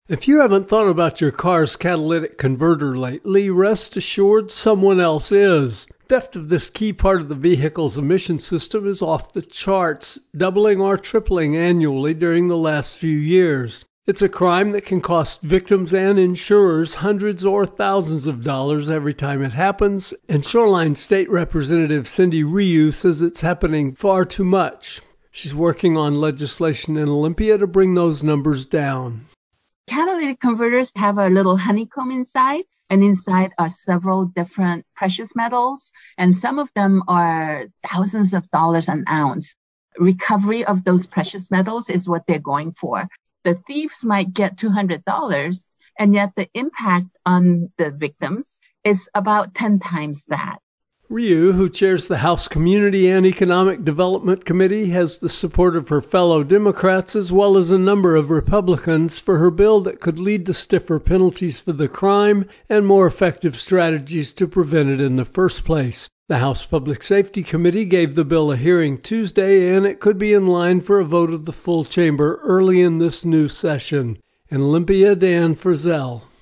If you haven't thought about your car's catalytic converter lately, rest assured someone else is. Theft of this key part of the vehicle's emission system is off the charts, doubling or tripling annually during the last few years. It's a crime that can cost victims and insurers hundreds or thousands of dollars every time it happens, and Shoreline State Representative Cindy Ryu says it's happening far too much. She's working on legislation in Olympia to bring those numbers down. Catalytic converters have a little honeycomb inside, and inside are several different precious metals, and some of them are thousands of dollars an ounce. Recovery of those precious metals is what they're going for. The thieves might get $200, and yet the impact on the victims is about 10 times that. Ryu, who chairs the House Community and Economic Development Committee, has the support of her fellow Democrats as well as a number of Republicans for her bill that could lead to stiffer penalties for the crime and more effective strategies to prevent it in the first place. The House Public Safety Committee gave the bill a hearing Tuesday, and it could be in line for a vote of the full chamber early in this new session. In Olympia, Dan Frizzell.